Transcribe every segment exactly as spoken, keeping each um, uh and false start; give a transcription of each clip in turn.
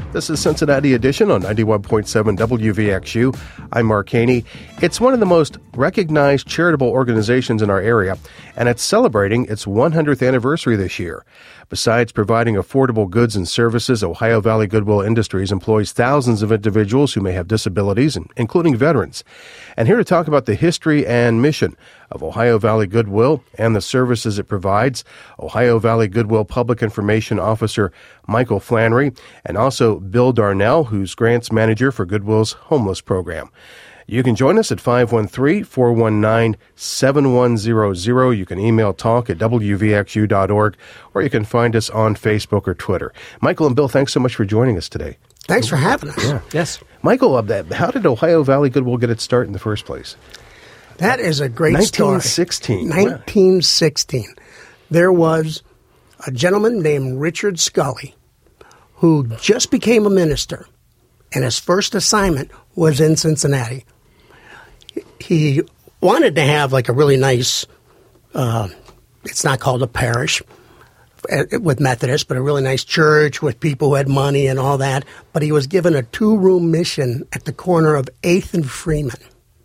This is Cincinnati Edition on ninety-one point seven W V X U. I'm Mark Haney. It's one of the most recognized charitable organizations in our area, and it's celebrating its one hundredth anniversary this year. Besides providing affordable goods and services, Ohio Valley Goodwill Industries employs thousands of individuals who may have disabilities, including veterans. And here to talk about the history and mission of Ohio Valley Goodwill and the services it provides, Ohio Valley Goodwill Public Information Officer Michael Flannery, and also Bill Darnell, who's grants manager for Goodwill's homeless program. You can join us at five one three, four one nine, seven one zero zero. You can email talk at w v x u dot org, or you can find us on Facebook or Twitter. Michael and Bill, thanks so much for joining us today. Thanks for having us. Yeah. Yes. Michael, how did Ohio Valley Goodwill get its start in the first place? That is a great nineteen story. sixteen. nineteen sixteen. There was a gentleman named Richard Scully who just became a minister, and his first assignment was in Cincinnati. He wanted to have like a really nice, uh, it's not called a parish with Methodists, but a really nice church with people who had money and all that. But he was given a two-room mission at the corner of eighth and Freeman.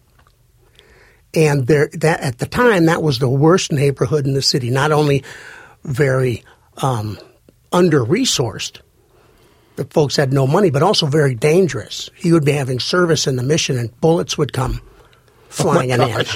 And there, that at the time, that was the worst neighborhood in the city. Not only very um, under-resourced, the folks had no money, but also very dangerous. He would be having service in the mission, and bullets would come flying oh in.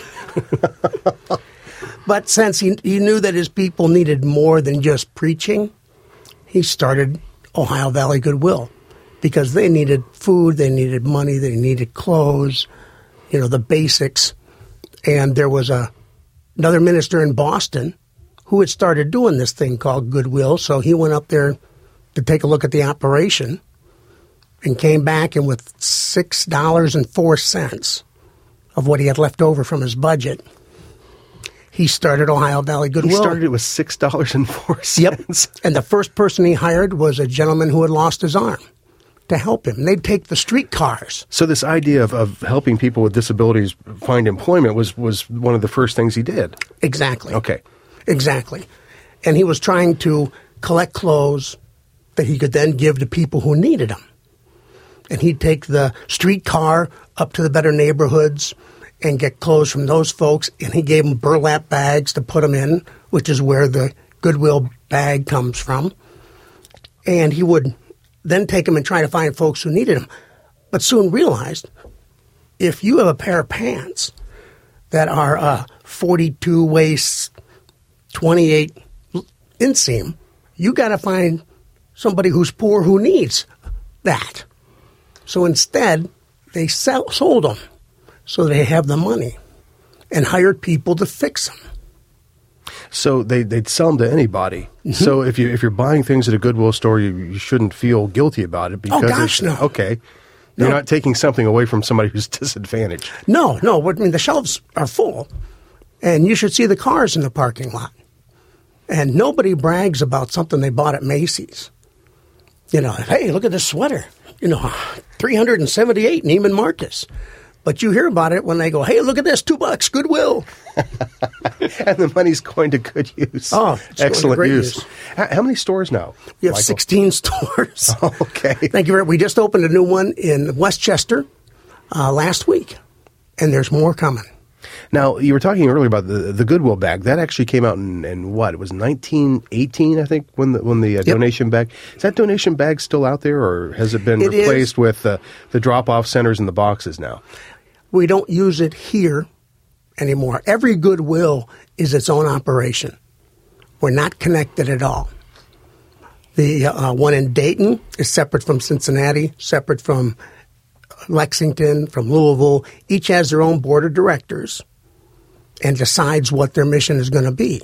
But since he, he knew that his people needed more than just preaching, he started Ohio Valley Goodwill because they needed food, they needed money, they needed clothes, you know, the basics. And there was a another minister in Boston who had started doing this thing called Goodwill, so he went up there to take a look at the operation and came back, and with six dollars and four cents of what he had left over from his budget, he started Ohio Valley Goodwill. He started it with six dollars and four cents. Yep. And the first person he hired was a gentleman who had lost his arm to help him. And they'd take the streetcars. So this idea of, of helping people with disabilities find employment was, was one of the first things he did. Exactly. Okay. Exactly. And he was trying to collect clothes that he could then give to people who needed them. And he'd take the streetcar up to the better neighborhoods and get clothes from those folks, and he gave them burlap bags to put them in, which is where the Goodwill bag comes from. And he would then take them and try to find folks who needed them, but soon realized if you have a pair of pants that are uh, forty-two waist, twenty-eight inseam, you got to find somebody who's poor who needs that. So instead, they sell, sold them so they have the money and hired people to fix them. So they, they'd sell them to anybody. Mm-hmm. So if, you, if you're buying things at a Goodwill store, you, you shouldn't feel guilty about it. Because oh, gosh, it's, no. Okay. You're no. not taking something away from somebody who's disadvantaged. No, no. I mean, the shelves are full, and you should see the cars in the parking lot. And nobody brags about something they bought at Macy's. You know, hey, look at this sweater. You know, three hundred seventy-eight Neiman Marcus. But you hear about it when they go, hey, look at this, two bucks, Goodwill. And the money's going to good use. Oh, it's excellent going to great use. use. How, how many stores now? We have Michael? sixteen stores. Oh, okay. Thank you very much. We just opened a new one in Westchester uh, last week, and there's more coming. Now, you were talking earlier about the the Goodwill bag. That actually came out in, in what? It was nineteen eighteen, I think, when the when the uh, yep. donation bag. Is that donation bag still out there, or has it been it replaced is. with uh, the drop-off centers and the boxes now? We don't use it here anymore. Every Goodwill is its own operation. We're not connected at all. The uh, one in Dayton is separate from Cincinnati, separate from Lexington, from Louisville. Each has their own board of directors and decides what their mission is going to be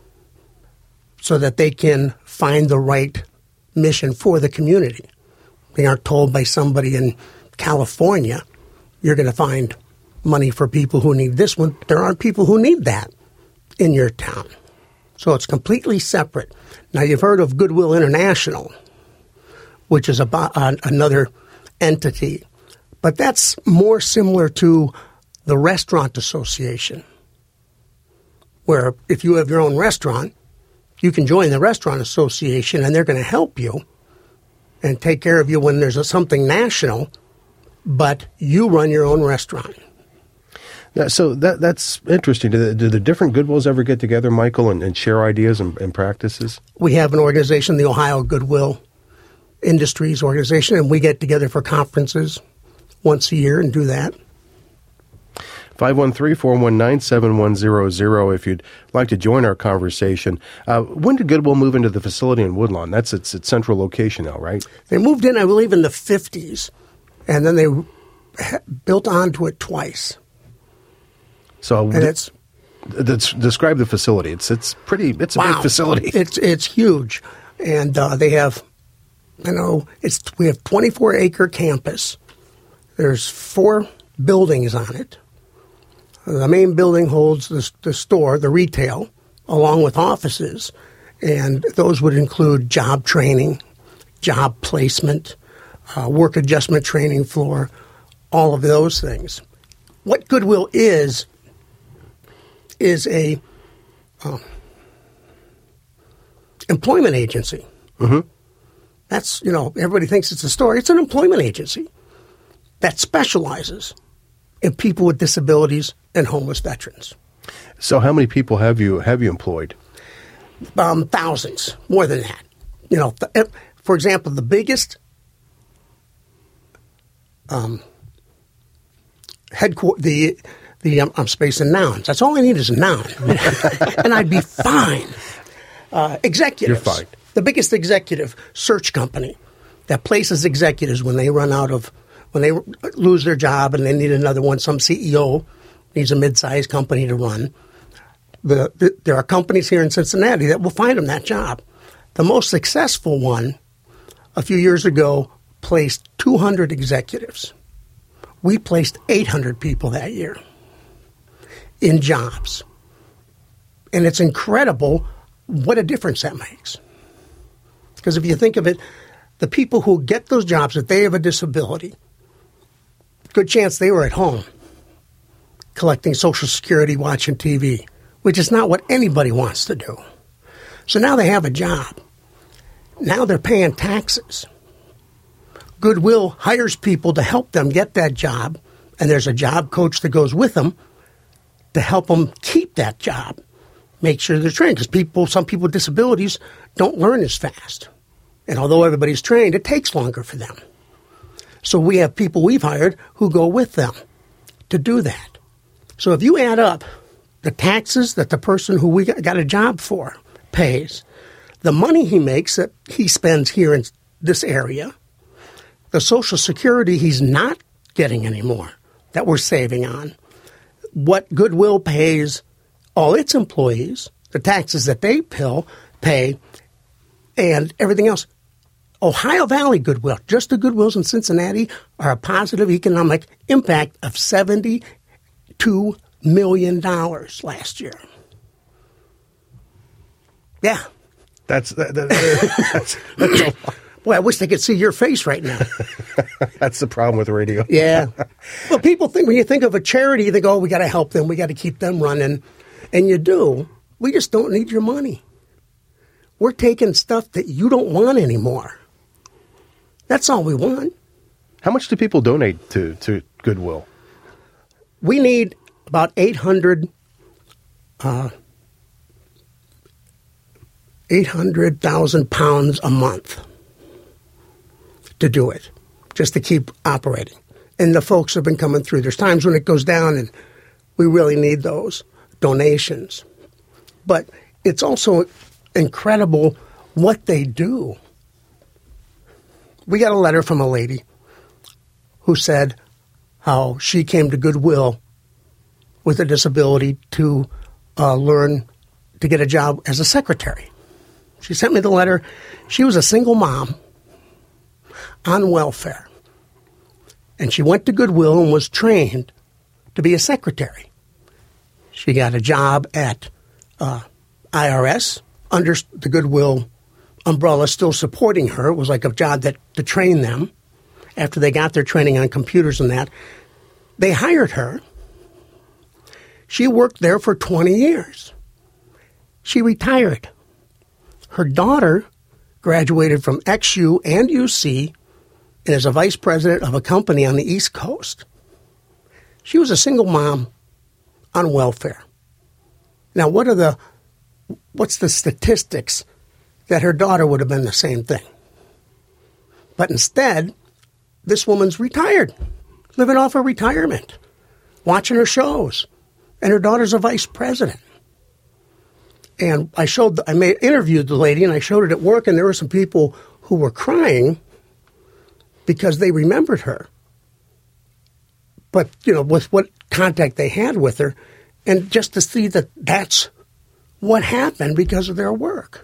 so that they can find the right mission for the community. They aren't told by somebody in California, you're going to find money for people who need this one. There aren't people who need that in your town. So it's completely separate. Now, you've heard of Goodwill International, which is about uh, another entity. But that's more similar to the Restaurant Association, where if you have your own restaurant, you can join the Restaurant Association, and they're going to help you and take care of you when there's a, something national, but you run your own restaurant. Yeah, so that that's interesting. Do the, do the different Goodwills ever get together, Michael, and, and share ideas and, and practices? We have an organization, the Ohio Goodwill Industries Organization, and we get together for conferences once a year and do that. five one three, four one nine, seven one zero zero if you'd like to join our conversation. Uh, when did Goodwill move into the facility in Woodlawn? That's its, its central location now, right? They moved in, I believe, in the fifties, and then they built onto it twice. So and it's, it's describe the facility. It's it's pretty. It's a wow, big facility. It's it's huge, and uh, they have, you know, it's we have twenty-four acre campus. There's four buildings on it. The main building holds the, the store, the retail, along with offices, and those would include job training, job placement, uh, work adjustment training floor, all of those things. What Goodwill is is a um, employment agency. Mm-hmm. That's, you know, everybody thinks it's a store. It's an employment agency that specializes in people with disabilities and homeless veterans. So how many people have you have you employed? Um, thousands, more than that. You know, th- for example, the biggest um, headquarters, the the um, I'm spacing nouns. That's all I need is a noun, and I'd be fine. Uh, executives. You're fine. The biggest executive search company that places executives when they run out of, when they lose their job and they need another one. Some C E O needs a mid-sized company to run. The, the, there are companies here in Cincinnati that will find them that job. The most successful one, a few years ago, placed two hundred executives. We placed eight hundred people that year in jobs. And it's incredible what a difference that makes. Because if you think of it, the people who get those jobs, if they have a disability, good chance they were at home collecting Social Security, watching T V, which is not what anybody wants to do. So now they have a job. Now they're paying taxes. Goodwill hires people to help them get that job, and there's a job coach that goes with them to help them keep that job, make sure they're trained. Because people, some people with disabilities don't learn as fast. And although everybody's trained, it takes longer for them. So we have people we've hired who go with them to do that. So if you add up the taxes that the person who we got a job for pays, the money he makes that he spends here in this area, the Social Security he's not getting anymore that we're saving on, what Goodwill pays all its employees, the taxes that they pay, and everything else. Ohio Valley Goodwill, just the Goodwills in Cincinnati, are a positive economic impact of seventy-two million dollars last year. Yeah. That's, that, that, that's, that's a lot. Boy, I wish they could see your face right now. That's the problem with radio. Yeah. Well, people think, when you think of a charity, you think, oh, we got to help them. We got to keep them running. And you do. We just don't need your money. We're taking stuff that you don't want anymore. That's all we want. How much do people donate to, to Goodwill? We need about eight hundred, uh, eight hundred thousand pounds a month to do it, just to keep operating. And the folks have been coming through. There's times when it goes down and we really need those donations. But it's also incredible what they do. We got a letter from a lady who said how she came to Goodwill with a disability to uh, learn to get a job as a secretary. She sent me the letter. She was a single mom on welfare. And she went to Goodwill and was trained to be a secretary. She got a job at uh, I R S under the Goodwill umbrella, still supporting her. It was like a job that to train them after they got their training on computers and that. They hired her. She worked there for twenty years. She retired. Her daughter graduated from X U and U C, and is a vice president of a company on the East Coast. She was a single mom on welfare. Now, what are the, what's the statistics that her daughter would have been the same thing? But instead, this woman's retired, living off her retirement, watching her shows, and her daughter's a vice president. And I showed, I made interviewed the lady, and I showed it at work, and there were some people who were crying because they remembered her. But, you know, with what contact they had with her, and just to see that that's what happened because of their work.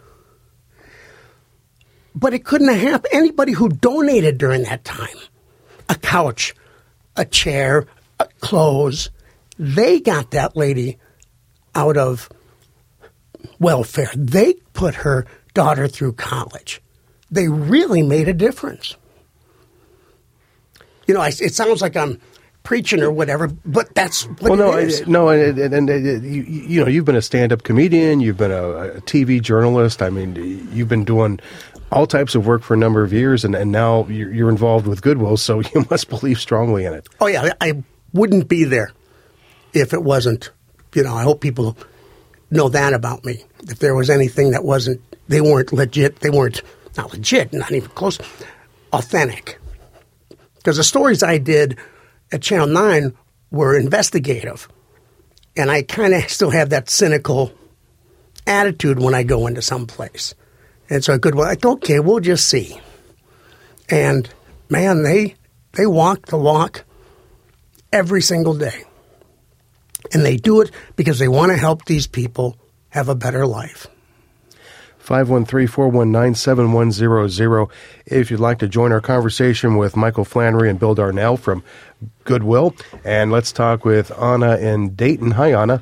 But it couldn't have happened. Anybody who donated during that time, a couch, a chair, a clothes, they got that lady out of welfare. They put her daughter through college. They really made a difference. You know, I, it sounds like I'm preaching or whatever, but that's what well, no, it is. I, no, and, and, and, and you, you know, you've been a stand-up comedian, you've been a, a T V journalist. I mean, you've been doing all types of work for a number of years, and, and now you're, you're involved with Goodwill, so you must believe strongly in it. Oh, yeah, I wouldn't be there if it wasn't, you know, I hope people know that about me. If there was anything that wasn't, they weren't legit, they weren't, not legit, not even close, authentic. Because the stories I did at Channel nine were investigative. And I kind of still have that cynical attitude when I go into some place. And so I could, well, like, okay, we'll just see. And, man, they they walk the walk every single day. And they do it because they want to help these people have a better life. five one three, four one nine, seven one zero zero. If you'd like to join our conversation with Michael Flannery and Bill Darnell from Goodwill. And let's talk with Anna in Dayton. Hi, Anna.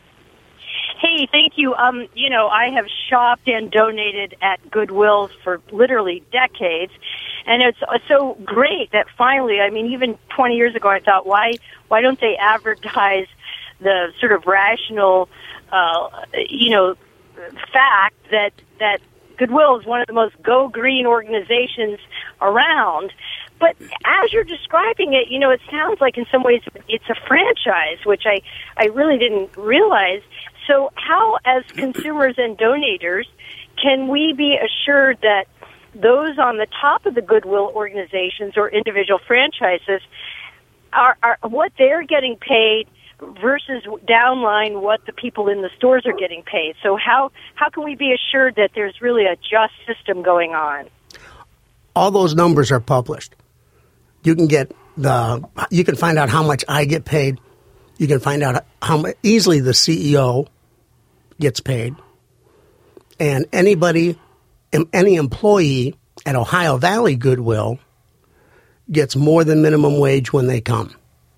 Hey, thank you. Um, you know, I have shopped and donated at Goodwill for literally decades. And it's so great that finally, I mean, even twenty years ago, I thought, why why don't they advertise the sort of rational, uh, you know, fact that that Goodwill is one of the most go green organizations around. But as you're describing it, you know, it sounds like in some ways it's a franchise, which I, I really didn't realize. So how, as consumers and donators, can we be assured that those on the top of the Goodwill organizations or individual franchises are, are what they're getting paid versus downline what the people in the stores are getting paid? So how, how can we be assured that there's really a just system going on? All those numbers are published. You can get the, you can find out how much I get paid. You can find out how easily the C E O gets paid. And anybody, any employee at Ohio Valley Goodwill gets more than minimum wage when they come.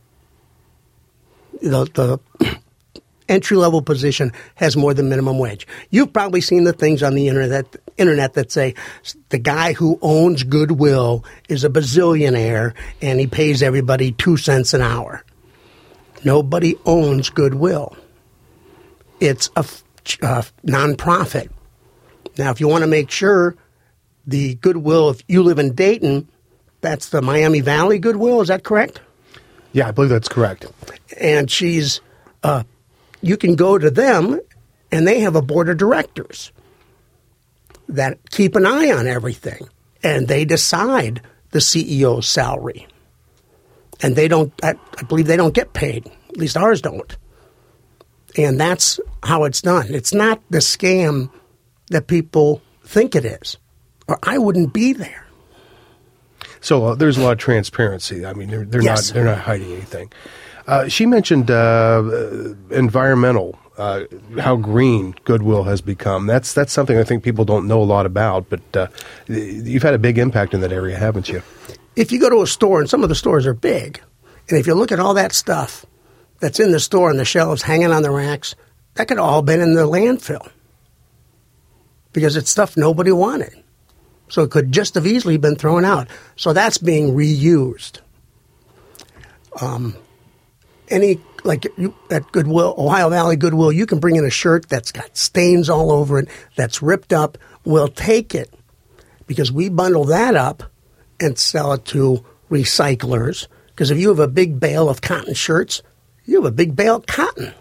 The, the entry-level position has more than minimum wage. You've probably seen the things on the internet, internet that say the guy who owns Goodwill is a bazillionaire and he pays everybody two cents an hour. Nobody owns Goodwill. It's a, a nonprofit. Now, if you want to make sure the Goodwill, if you live in Dayton, that's the Miami Valley Goodwill, is that correct? Yeah, I believe that's correct. And she's, uh, you can go to them, and they have a board of directors that keep an eye on everything, and they decide the C E O's salary. And they don't, I, I believe they don't get paid. At least ours don't. And that's how it's done. It's not the scam that people think it is, or I wouldn't be there. So uh, there's a lot of transparency. I mean, they're, they're Yes. not they're not hiding anything. Uh, she mentioned uh, environmental, uh, how green Goodwill has become. That's that's something I think people don't know a lot about. But uh, you've had a big impact in that area, haven't you? If you go to a store, and some of the stores are big, and if you look at all that stuff that's in the store on the shelves, hanging on the racks, that could all been in the landfill because it's stuff nobody wanted. So it could just have easily been thrown out. So that's being reused. Um, any, like you, at Goodwill, Ohio Valley Goodwill, you can bring in a shirt that's got stains all over it, that's ripped up. We'll take it, because we bundle that up and sell it to recyclers. Because if you have a big bale of cotton shirts, you have a big bale of cotton.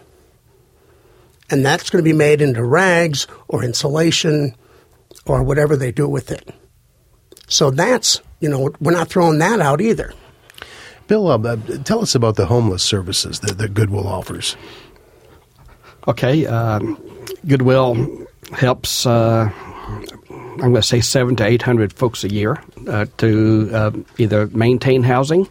And that's going to be made into rags or insulation or whatever they do with it. So that's, you know, we're not throwing that out either. Bill, uh, tell us about the homeless services that, that Goodwill offers. Okay. Um, Goodwill helps, uh, I'm going to say, seven to eight hundred folks a year uh, to uh, either maintain housing,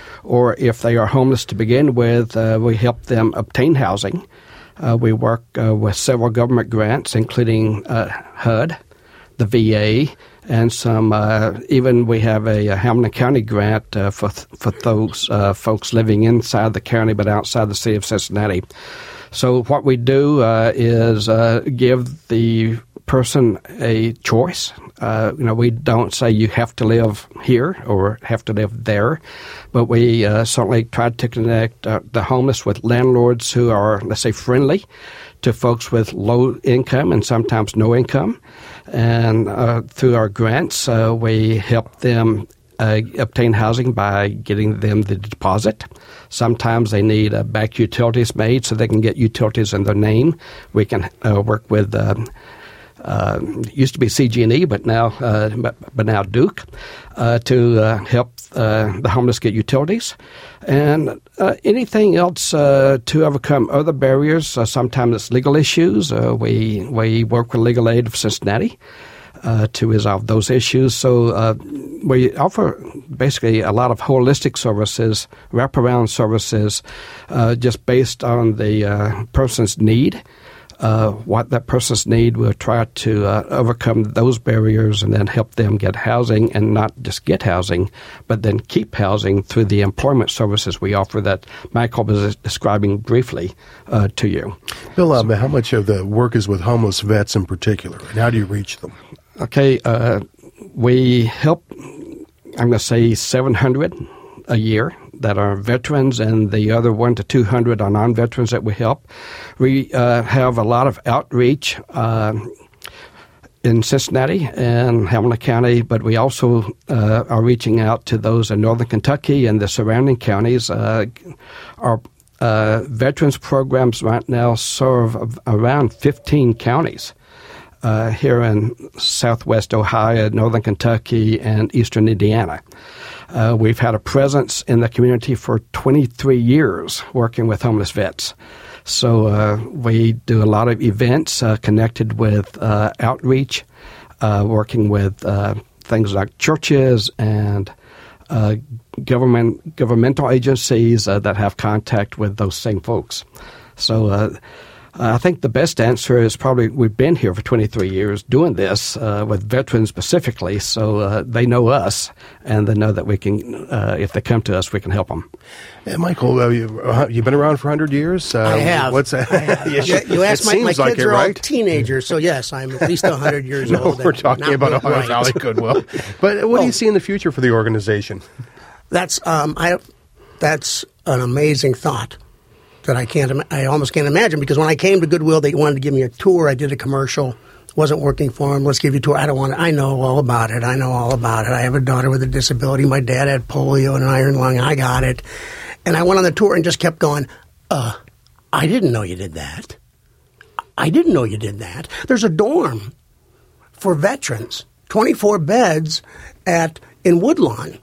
or if they are homeless to begin with, uh, we help them obtain housing. Uh, we work uh, with several government grants, including uh, H U D, the V A, and some. Uh, even we have a, a Hamilton County grant uh, for for those uh, folks living inside the county but outside the city of Cincinnati. So what we do uh, is uh, give the person a choice. Uh, you know, we don't say you have to live here or have to live there, but we uh, certainly try to connect uh, the homeless with landlords who are, let's say, friendly to folks with low income and sometimes no income. And uh, through our grants, uh, we help them uh, obtain housing by getting them the deposit. Sometimes they need uh, back utilities made so they can get utilities in their name. We can uh, work with um, Uh, used to be C G and E, but now uh, but, but now Duke, uh, to uh, help uh, the homeless get utilities, and uh, anything else uh, to overcome other barriers. Uh, sometimes it's legal issues. Uh, we we work with Legal Aid of Cincinnati uh, to resolve those issues. So uh, we offer basically a lot of holistic services, wraparound services, uh, just based on the uh, person's need. Uh, what that person's need, we'll try to uh, overcome those barriers and then help them get housing, and not just get housing, but then keep housing through the employment services we offer that Michael was describing briefly uh, to you. Bill, um, how much of the work is with homeless vets in particular, and how do you reach them? Okay, uh, we help, I'm going to say, seven hundred a year that are veterans, and the other one to two hundred are non-veterans that we help. We uh, have a lot of outreach uh, in Cincinnati and Hamilton County, but we also uh, are reaching out to those in northern Kentucky and the surrounding counties. Uh, our uh, veterans programs right now serve around fifteen counties uh, here in southwest Ohio, northern Kentucky, and eastern Indiana. Uh, we've had a presence in the community for twenty-three years working with homeless vets. So uh, we do a lot of events uh, connected with uh, outreach, uh, working with uh, things like churches and uh, government governmental agencies uh, that have contact with those same folks. So uh, I think the best answer is probably we've been here for twenty-three years doing this uh, with veterans specifically, so uh, they know us, and they know that we can, uh, if they come to us, we can help them. Hey, Michael, uh, you, uh, you've been around for one hundred years? Uh, I have. What's that? I have. you, you asked my, my kids like it, are right? all teenagers, so yes, I'm at least one hundred years no, old. we're talking about Ohio right. Valley Goodwill. But what oh. do you see in the future for the organization? That's um, I. That's an amazing thought that I can't. I almost can't imagine, because when I came to Goodwill, they wanted to give me a tour. I did a commercial. It wasn't working for them. Let's give you a tour. I don't want to. I know all about it. I know all about it. I have a daughter with a disability. My dad had polio and an iron lung. I got it. And I went on the tour and just kept going, uh, I didn't know you did that. I didn't know you did that. There's a dorm for veterans, twenty-four beds at in Woodlawn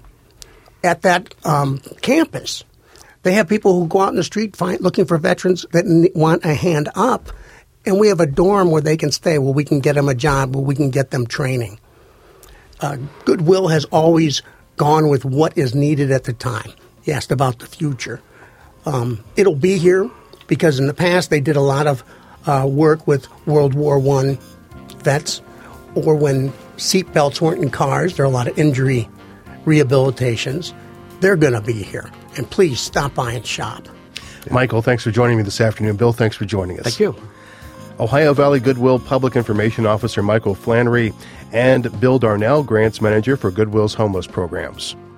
at that um, campus. They have people who go out in the street find, looking for veterans that n- want a hand up, and we have a dorm where they can stay, where we can get them a job, where we can get them training. Uh, Goodwill has always gone with what is needed at the time. You asked about the future. Um, it'll be here because in the past they did a lot of uh, work with World War One vets, or when seatbelts weren't in cars, there are a lot of injury rehabilitations. They're going to be here. And please stop by and shop. Michael, thanks for joining me this afternoon. Bill, thanks for joining us. Thank you. Ohio Valley Goodwill Public Information Officer Michael Flannery and Bill Darnell, Grants Manager for Goodwill's homeless programs.